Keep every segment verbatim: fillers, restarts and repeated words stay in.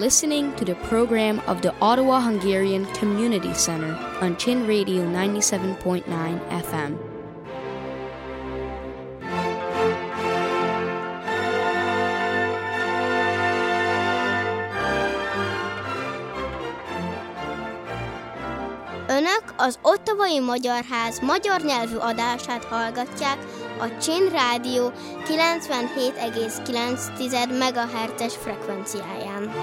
listening to the program of the Ottawa Hungarian Community Center on Chin Radio ninety-seven point nine F M. Önök az Ottawai Magyar Ház magyar nyelvű adását hallgatják a Chin Rádió kilencvenhét egész kilenc megahertzes frekvenciáján.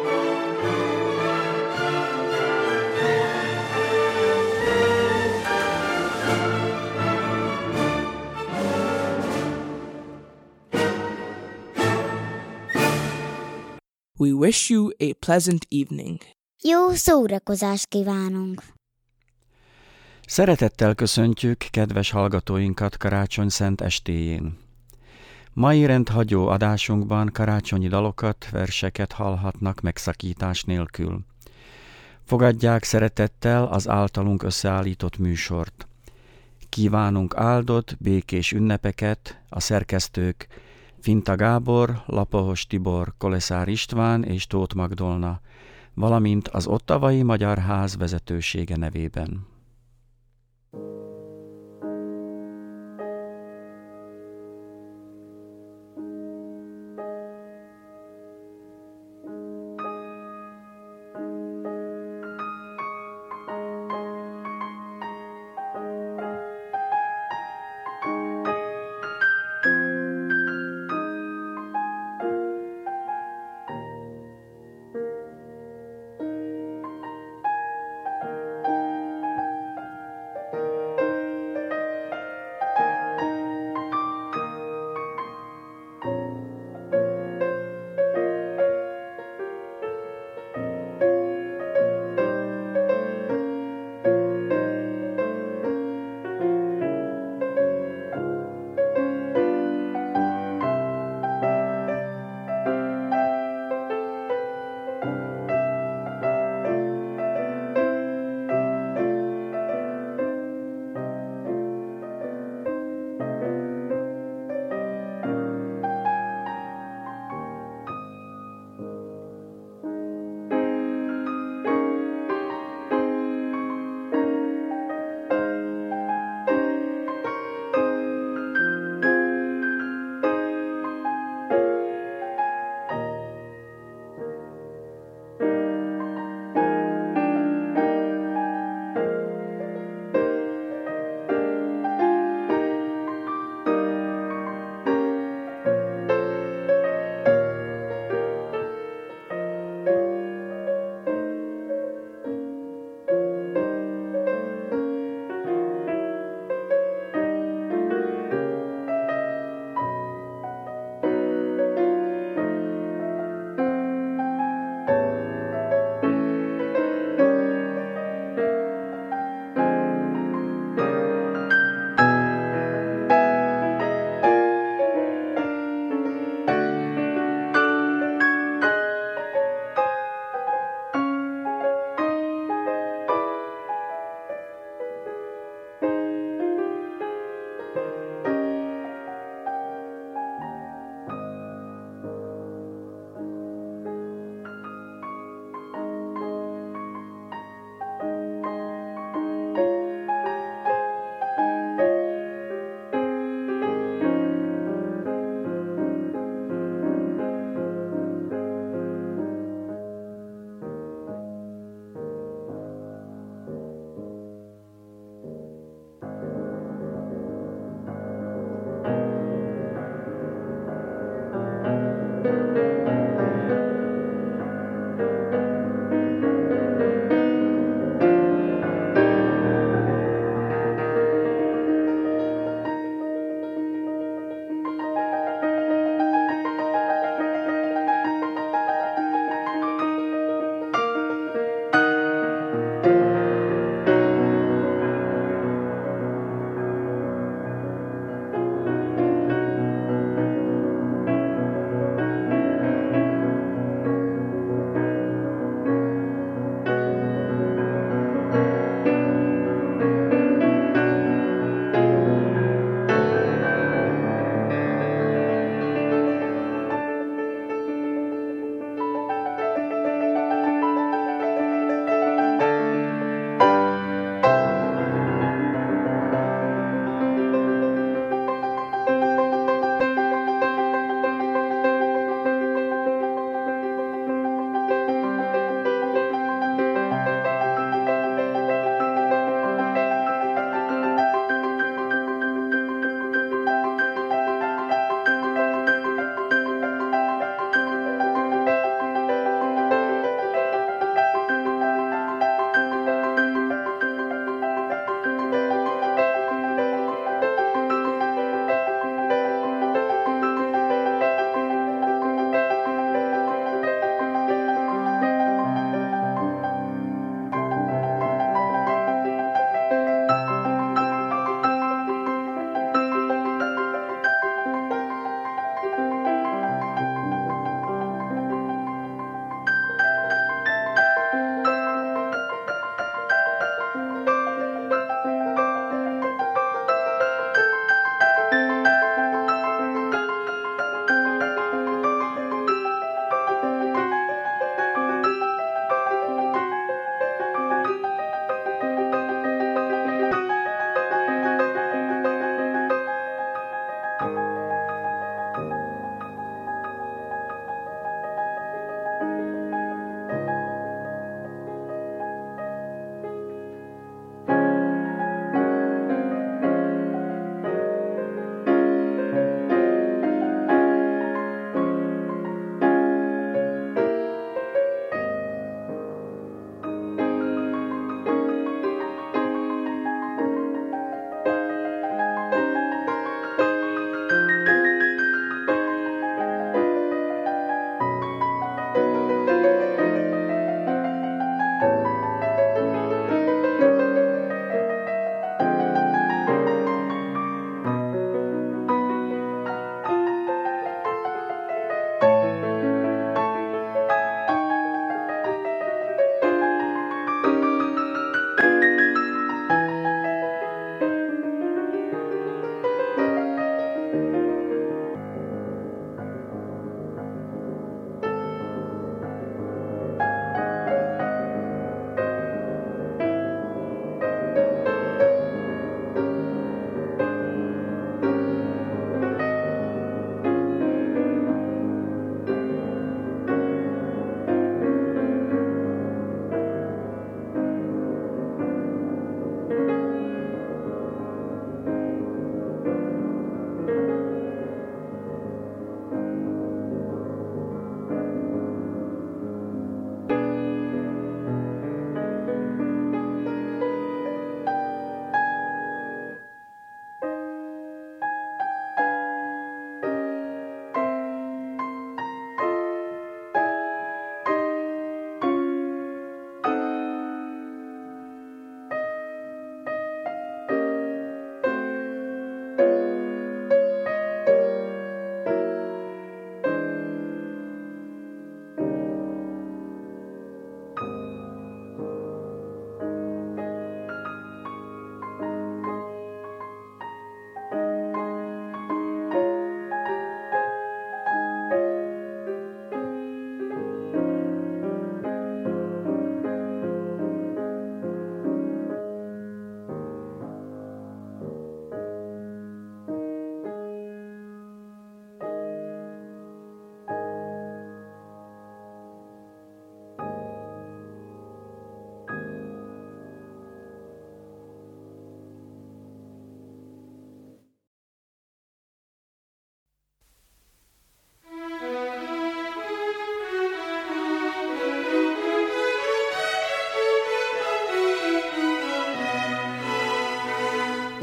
We wish you a pleasant evening. Jó szórakozást kívánunk! Szeretettel köszöntjük kedves hallgatóinkat karácsony szent estéjén. Mai rendhagyó adásunkban karácsonyi dalokat, verseket hallhatnak megszakítás nélkül. Fogadják szeretettel az általunk összeállított műsort. Kívánunk áldott, békés ünnepeket a szerkesztők Finta Gábor, Lapahos Tibor, Koleszár István és Tóth Magdolna, valamint az Ottawai Magyar Ház vezetősége nevében.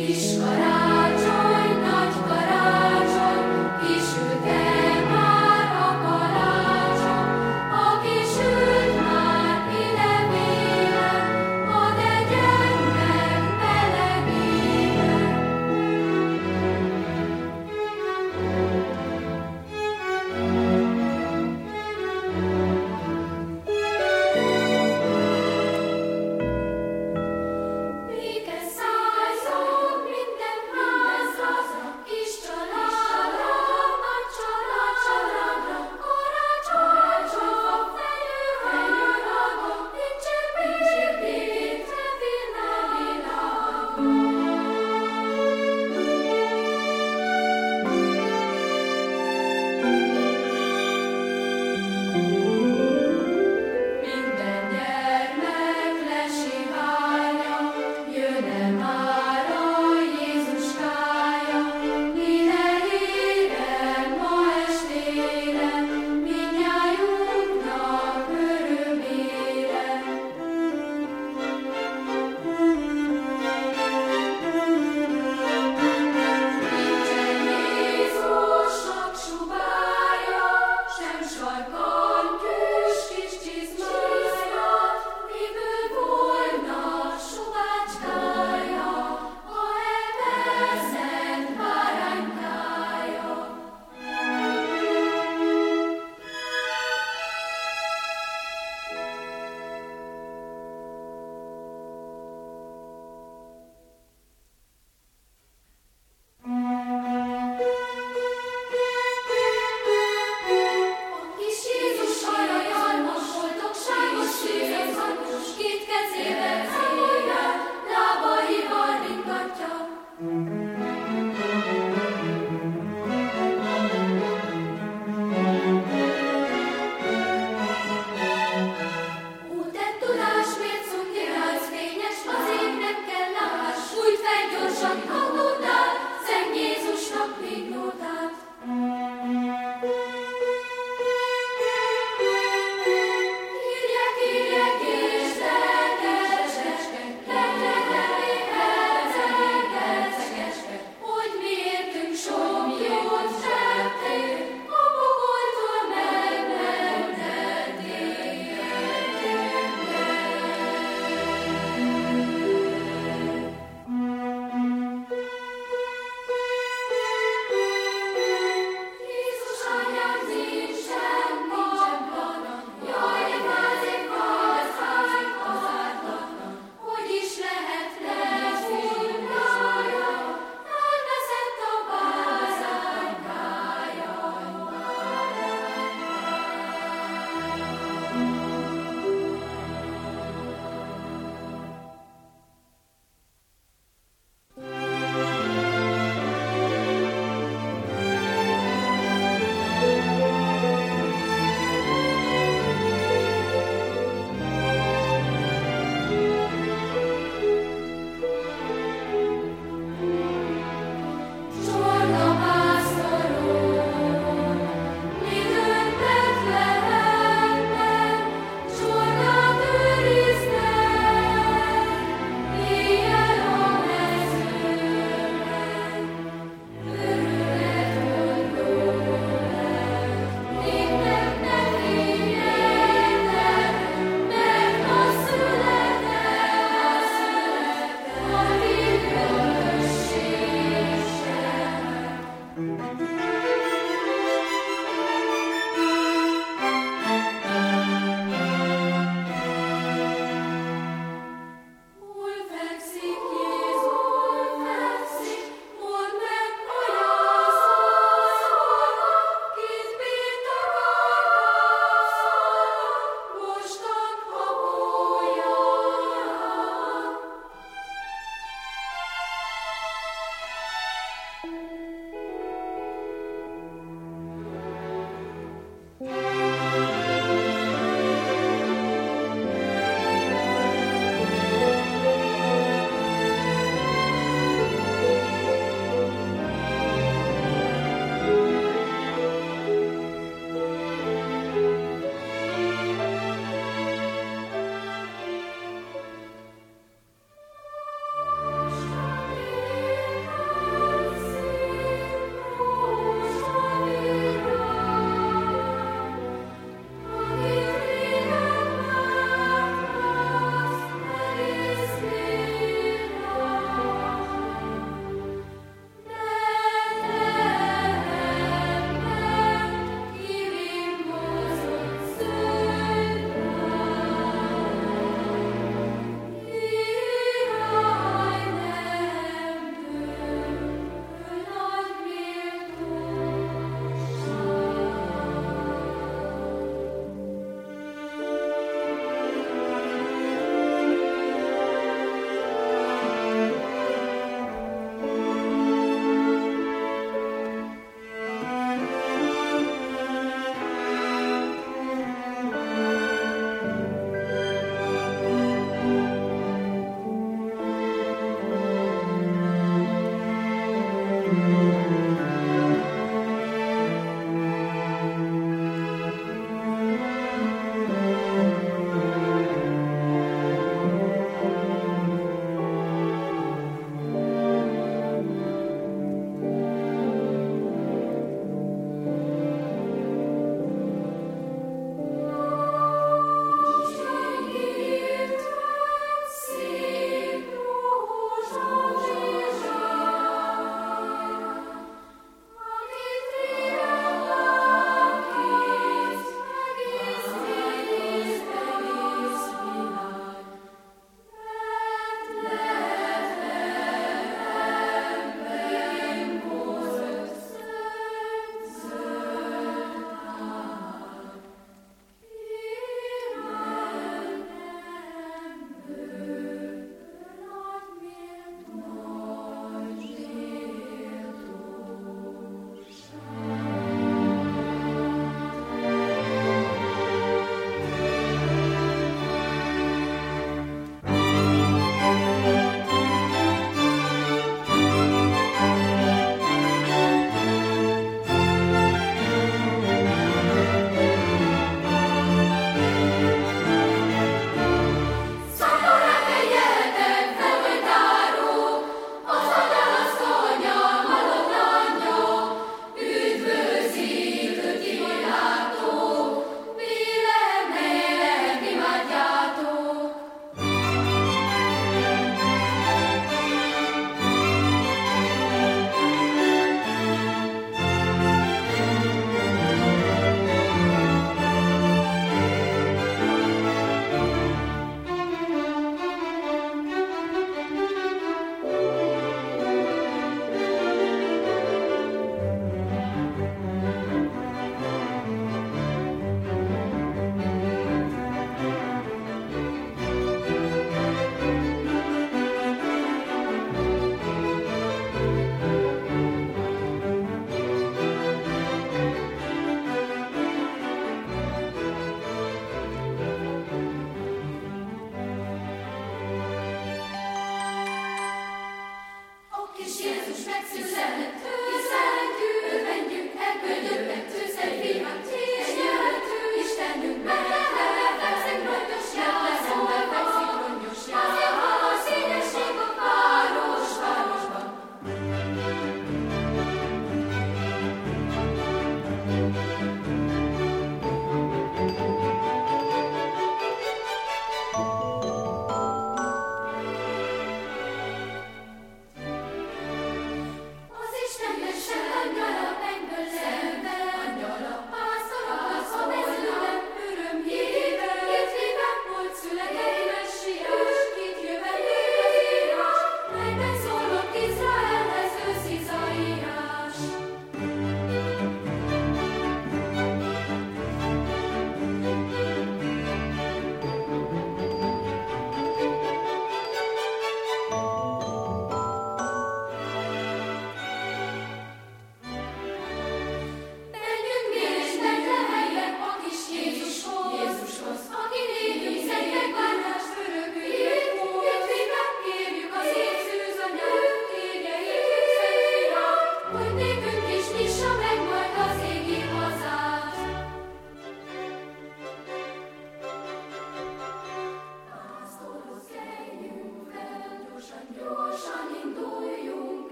Béke szálljon minden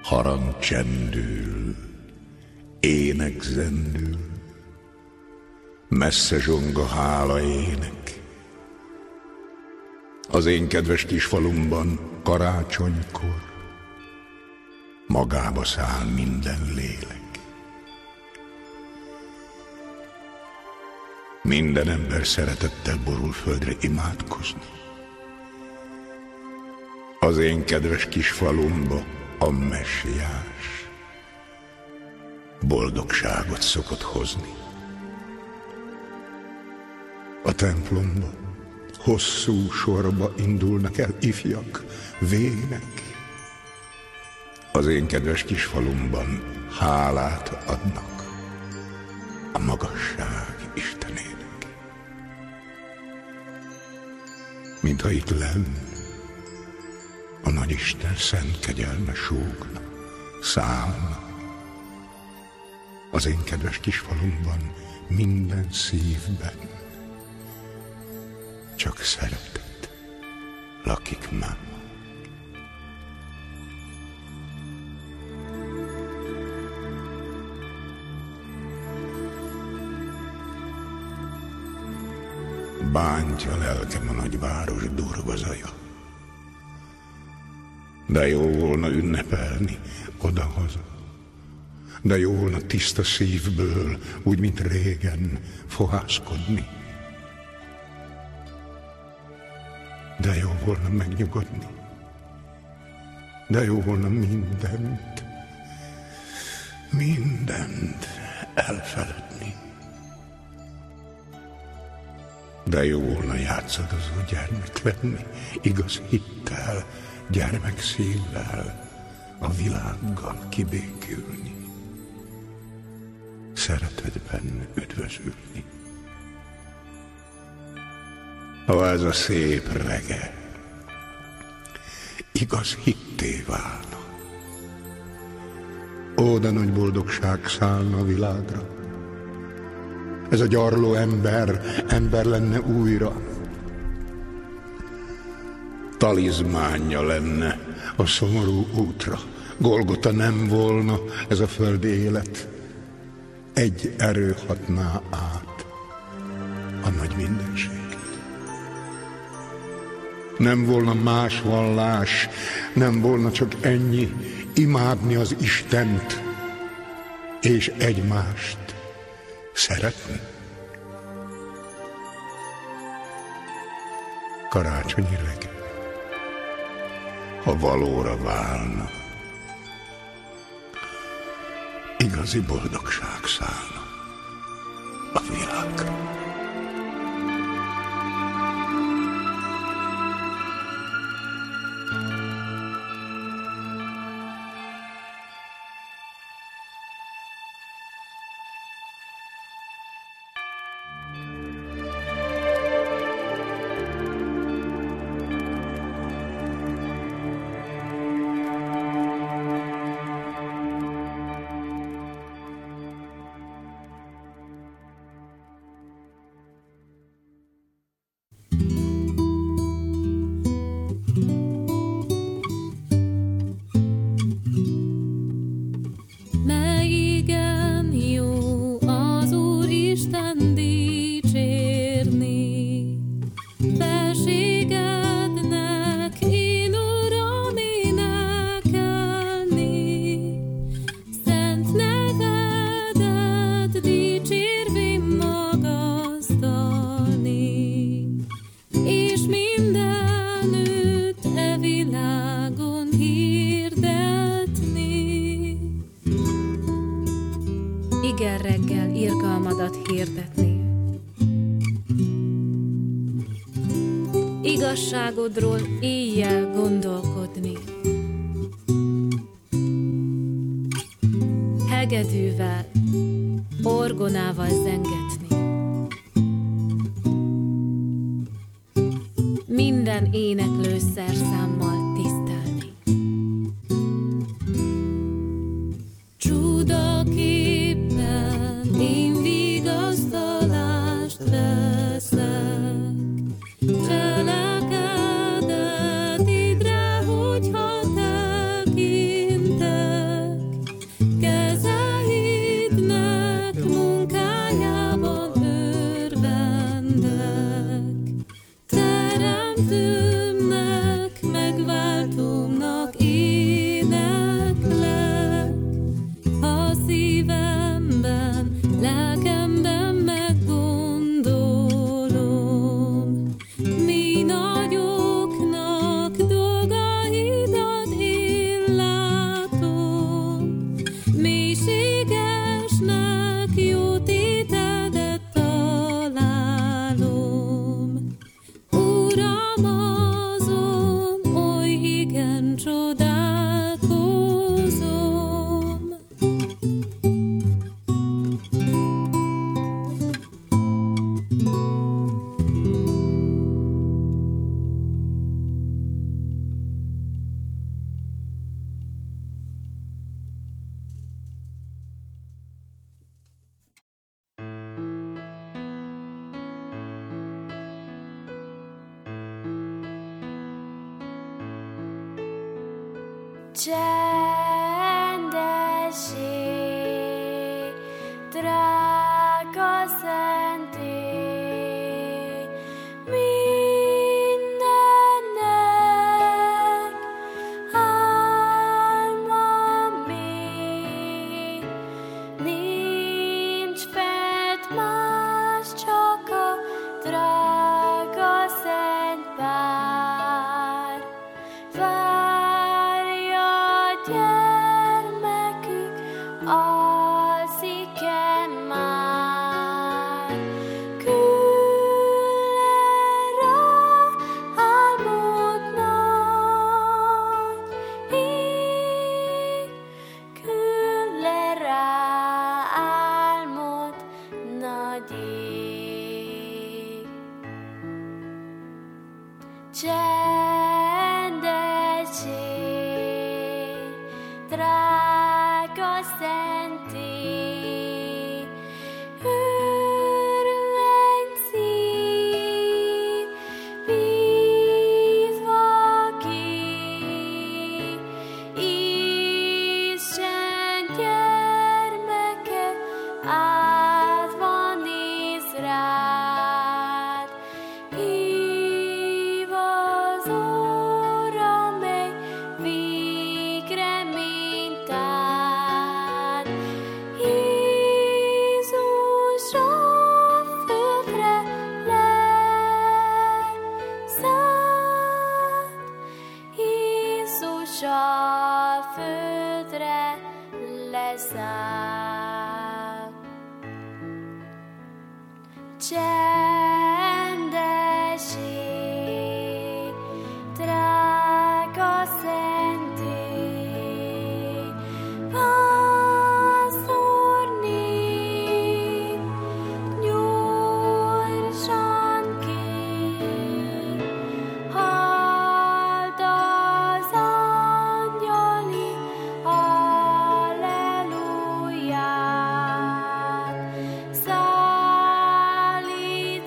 harang csendül, ének zendül, messze zsonga hála ének. Az én kedves kis falumban karácsonykor magába száll minden lélek. Minden ember szeretettel borul földre imádkozni. Az én kedves kis falumba a messiás boldogságot szokott hozni. A templomba hosszú sorba indulnak el ifjak, vének. Az én kedves kis falumban hálát adnak a magasság Istenének. Mintha itt lenn a nagyisten szent kegyelme súgna, szállna. Az én kedves kis falumban minden szívben csak szeretet lakik már. Bántja lelkem a nagyváros durva zaja. De jó volna ünnepelni odahaza. De jó volna tiszta szívből, úgy, mint régen, fohászkodni. De jó volna megnyugodni. De jó volna mindent, mindent elfeledni. De jó volna játszadozó gyermek lenni, igaz hittel, gyermek szívvel, a világgal kibékülni, szeretetben üdvözülni. Ha ez a szép rege igaz hitté válna, ó, de nagy boldogság szállna a világra. Ez a gyarló ember, ember lenne újra. Talizmánja lenne a szomorú útra. Golgota nem volna ez a földi élet. Egy erő hatná át a nagy mindenséget. Nem volna más vallás, nem volna csak ennyi, imádni az Istent és egymást szeretni. Karácsonyi reggel, ha valóra válna, igazi boldogság szállna a világra. Igazságodról éjjel gondolkodni. Hegedűvel, orgonával zengetni. Minden éneklő szerszámmal tisztelni. Csudaképpen én vigasztalást veszek. Cselekedet idre, hogyha tekintek. Csendessé, drága szentély, mindennek álma még, nincs fent más, csak a drága szent pár. Várja gyermekük, alszik-e már? Küld le rá álmod nagy ég, küld le rá álmod nagy ég. Csendessé, drága szentély, örvény szív, bízva ki, Isten gyermeke, átva néz rád. Hív az óra, mely végre mintád. Jézus a földre leszállt, Jézus a földre leszállt. Csendessé, drága szentély, pásztornép, gyorsan kér, halld az angyali halleluját, szállít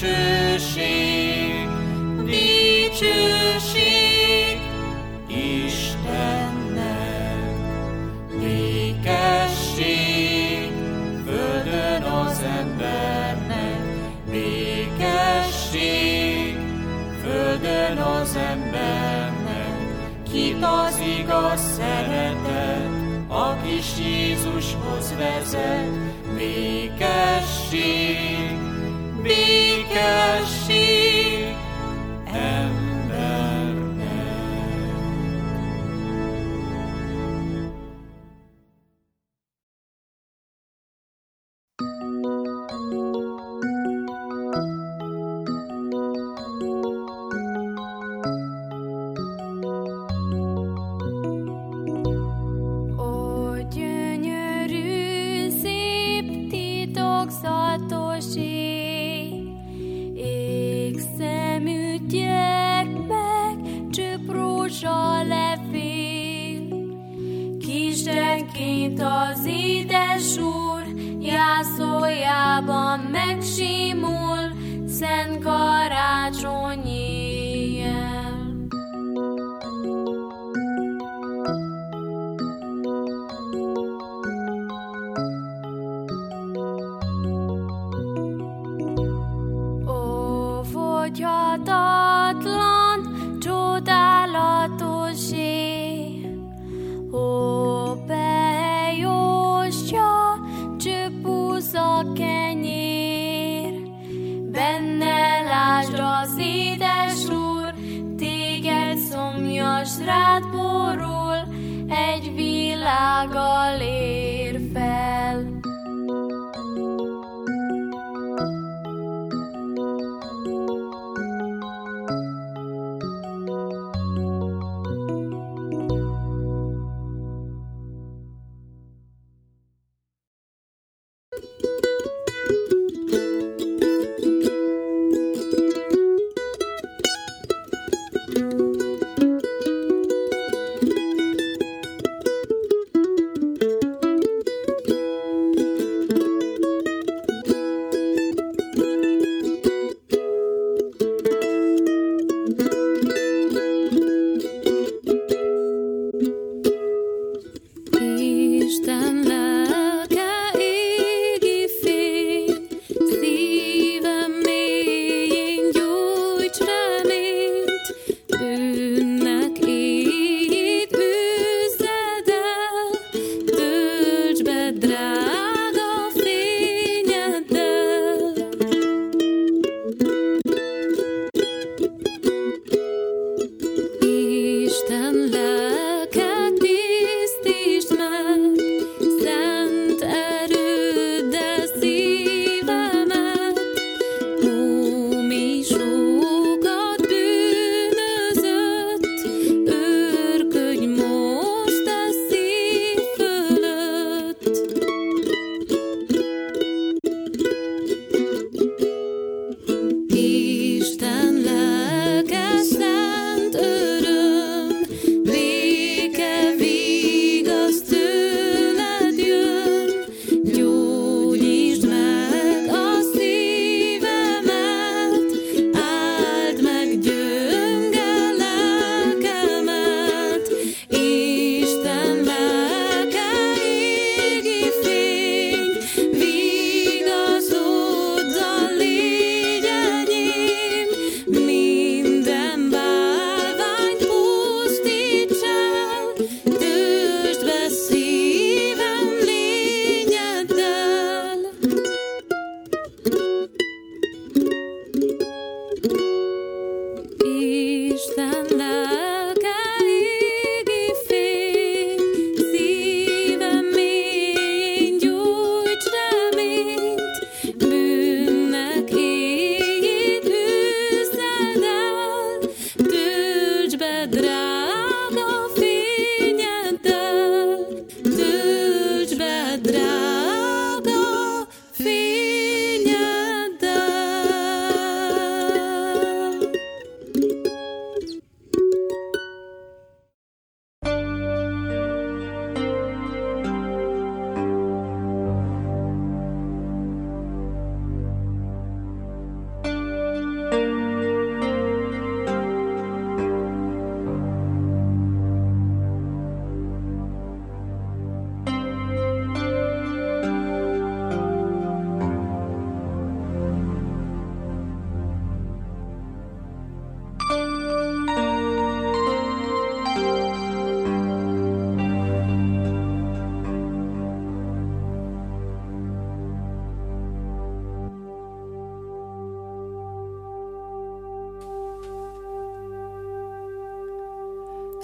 dicsőség, dicsőség Istennek, békesség földön az embernek, békesség földön az embernek, kit az igaz szeretet, a kis Jézushoz vezet, békesség, békesség embernek. Kistenként az édes Úr jászójában megsimul, szent karácsonyi éjjel. Ó, fogyhatatlan, csodálatos ég, ó, bejósja, csöpúz a kenyér, benne lásd az édes Úr, téged szomjas rád borul, egy világgal ér fel.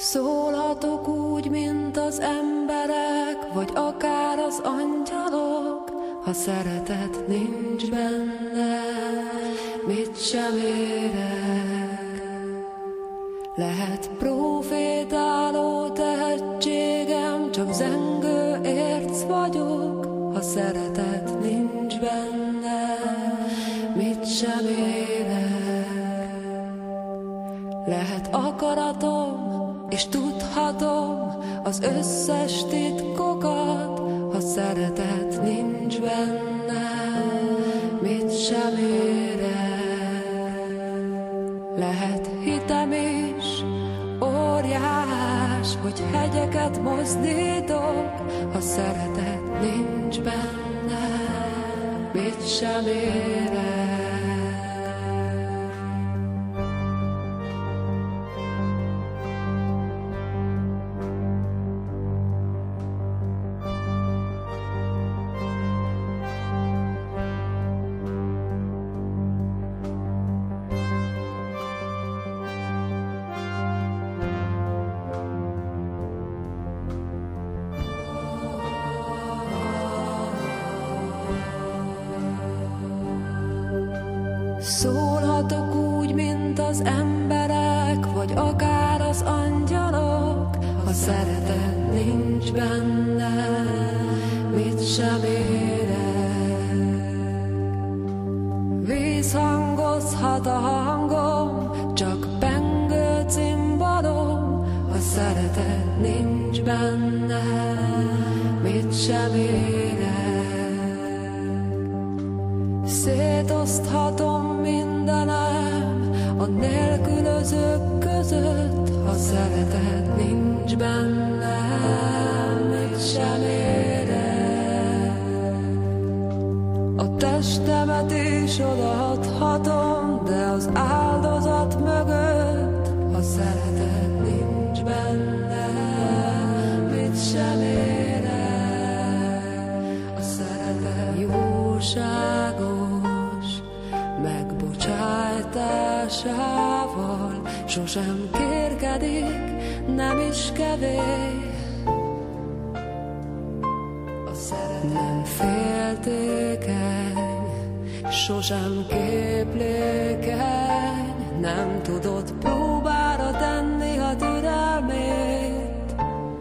Szólhatok úgy, mint az emberek, vagy akár az angyalok, ha szeretet nincs benne, mit sem érek. Lehet profétáló tehetségem, csak zengő érc vagyok, ha szeretet nincs benne, mit sem érek. Lehet akaratom, és tudhatom az összes titkokat, ha szeretet nincs benne, mit sem érek. Lehet hitem is óriás, hogy hegyeket mozdítok, ha szeretet nincs benne, mit sem érek. Szólhatok úgy, mint az emberek, vagy akár az angyalok, ha szeretet nincs benne, mit sem érek. Vízhangozhat a hangom, csak pengő cimbalom, ha szeretet nincs benne, mit sem érek. Szétoszthatom mindenem a nélkülözők között, ha szeretet nincs benne, mit sem érek. A testemet is odaadhatom, de az áldozat mögött, ha szeretet nincs benne, mit sem érek. A szeretet jóságos megbocsájtásával sosem kérkedik, nem is kevés. A szeretet nem féltékeny, sosem képlékeny, nem tudod próbára tenni a türelmét.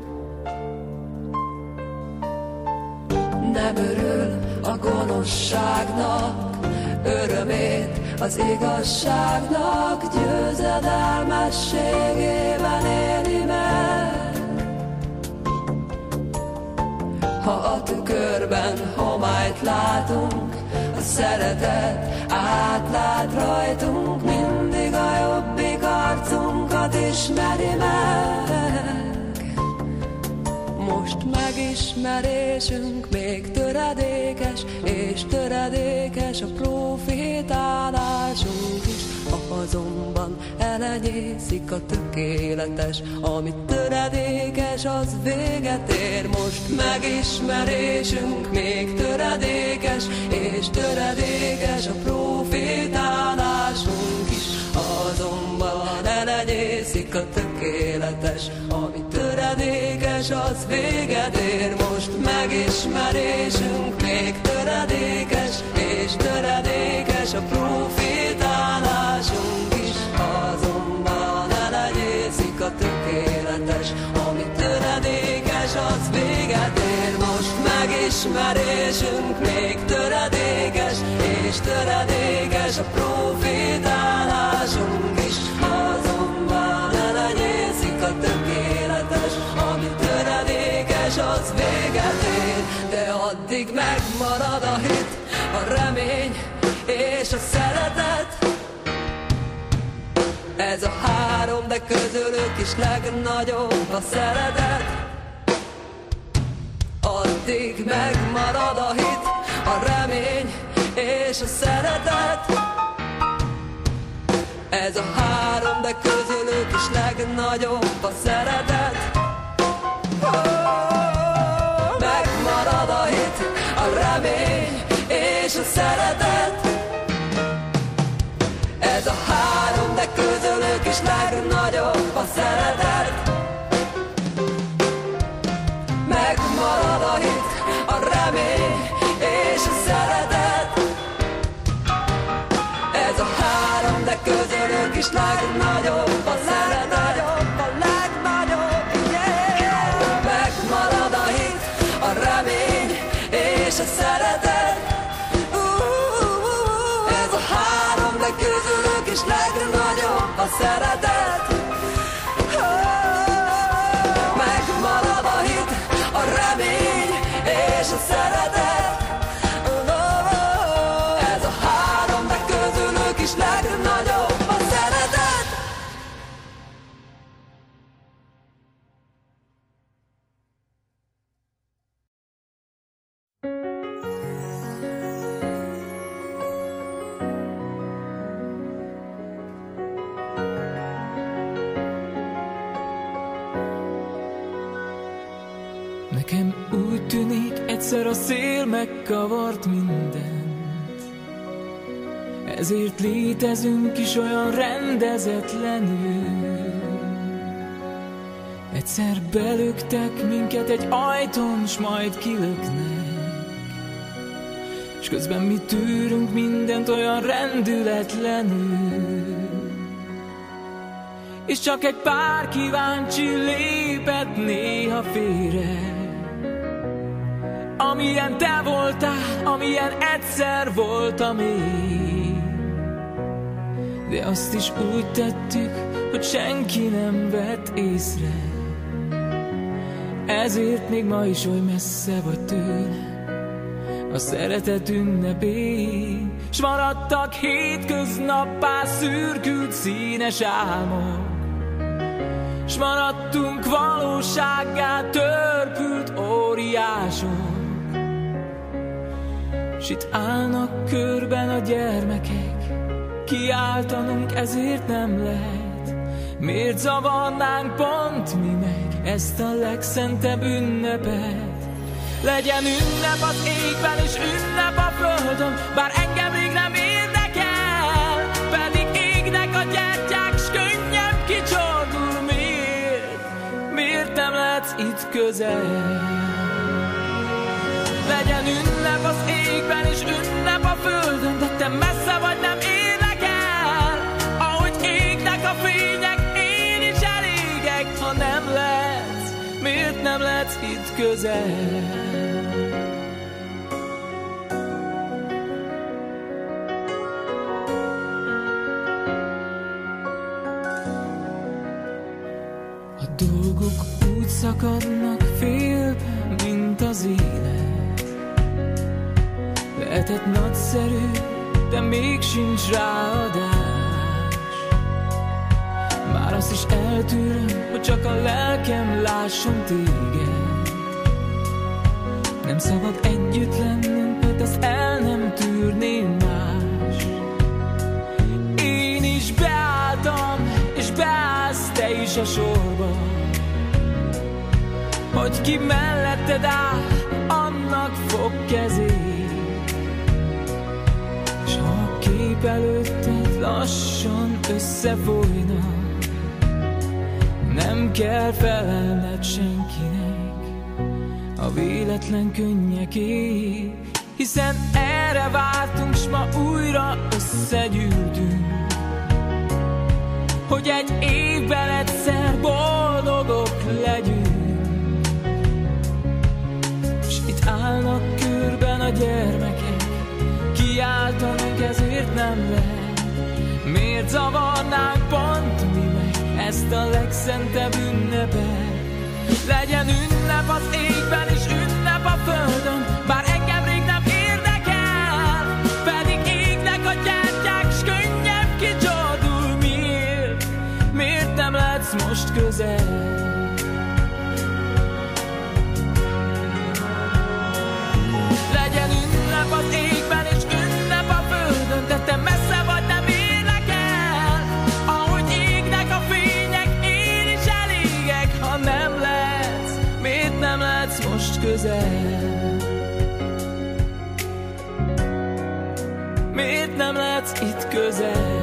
Nem örül a gonoszságnak örömét, az igazságnak győzedelmességében éli meg. Ha a tükörben homályt látunk, a szeretet átlát rajtunk, mindig a jobbik arcunkat ismeri meg. Most megismerésünk még töredékes, és töredékes a profétálásunk is. Azonban elenyészik a tökéletes, ami töredékes, az véget ér. Most megismerésünk még töredékes, és töredékes a profétálásunk is. Azonban elenyészik a tökéletes, ami töredékes, az véget ér. Most megismerésünk még töredékes, és töredékes a profétálásunk is. Azonban elenyészik a tökéletes, ami töredékes, az véget ér. Most megismerésünk még töredékes, és töredékes a profétálásunk is. Azonban elenyészik a tökéletes, ami töredékes, az véget ér. De addig megmarad a hit, a remény és a szeretet. Ez a három, de közülük is legnagyobb a szeretet. Addig megmarad a hit, a remény és a szeretet. Ez a három, de közülük is legnagyobb a szeretet. Megmarad a hit, a remény és a szeretet. Ez a három, de közülük is legnagyobb a szeretet. Egyszer a szél megkavart mindent, ezért létezünk is olyan rendezetlenül. Egyszer belöktek minket egy ajtón, s majd kilöknek, s közben mi tűrünk mindent olyan rendületlenül. És csak egy pár kíváncsi lépett néha félre, amilyen te voltál, amilyen egyszer voltam én. De azt is úgy tettük, hogy senki nem vett észre, ezért még ma is oly messze vagy tőle a szeretet ünnepén. S maradtak hétköznappá szürkült színes álmok, s maradtunk valósággá törpült óriások. S itt állnak körben a gyermekek, kiáltanunk ezért nem lehet. Miért zavarnánk pont mi meg ezt a legszentebb ünnepet? Legyen ünnep az égben és ünnep a földön, bár engem rég nem érdekel, pedig égnek a gyertyák, s könnyebb kicsordul. Miért? Miért nem lehetsz itt közel? Legyen ünnep az égben és ünnep a földön, de te messze vagy, nem érdekel. Ahogy égnek a fények, én is elégek, ha nem lehetsz. Miért nem lehetsz itt közel? A dolgok úgy szakadnak félbe, mint az élet. Lehetett nagyszerű, de még sincs ráadás. Már azt is eltűröm, hogy csak a lelkem lásson téged. Nem szabad együtt lennünk, mert ezt el nem tűrném más. Én is beálltam, és beállsz te is a sorba, hogy ki melletted áll, annak fog kezét. S ha a kép előtted lassan összefolyna, nem kell felelned senkinek a véletlen könnyekért, hiszen erre vártunk, s ma újra összegyűltünk, hogy egy évben egyszer boldogok legyünk. S itt állnak körben a gyermekek, kiáltanunk ezért nem lehet. Miért zavarnánk pont mi meg ezt a legszentebb ünnepet? Legyen ünnep az égben és ünnep a földön, bár engem rég nem érdekel, pedig égnek a gyertyák, s könnyebb kicsordul. Miért? Miért nem lehetsz most közel? Legyen ünnep az égben és ünnep a földön, de te messze vagy, nem érdekel. Ahogy égnek a fények, én is elégek, ha nem lehetsz. Miért nem lehetsz most közel? Miért nem lehetsz itt közel?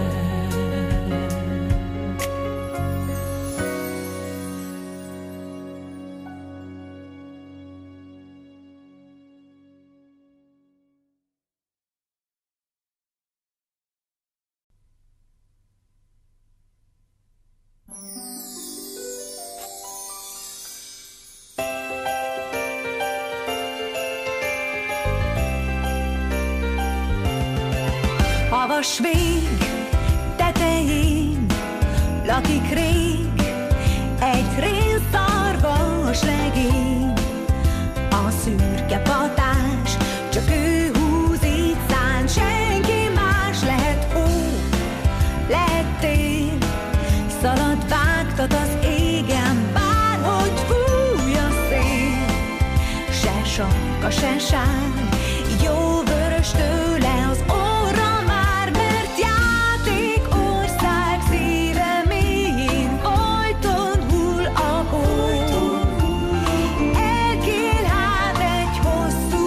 Havas vég tetején lakik rég egy rénszarvas legény. A szürke patás, csak ő húz így szán, senki más. Lehet hó, lehet tél, szalad vágtat az égen, bárhogy fúj a szél. Se sarka, se sár, jó vörös tőle az orra már, mert játék ország szíve mélyén folyton hull a hó. Elkél hát egy hosszú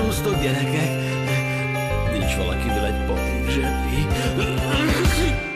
Szerusztok, gyerekek! Nincs valakivel egy papír zsebli.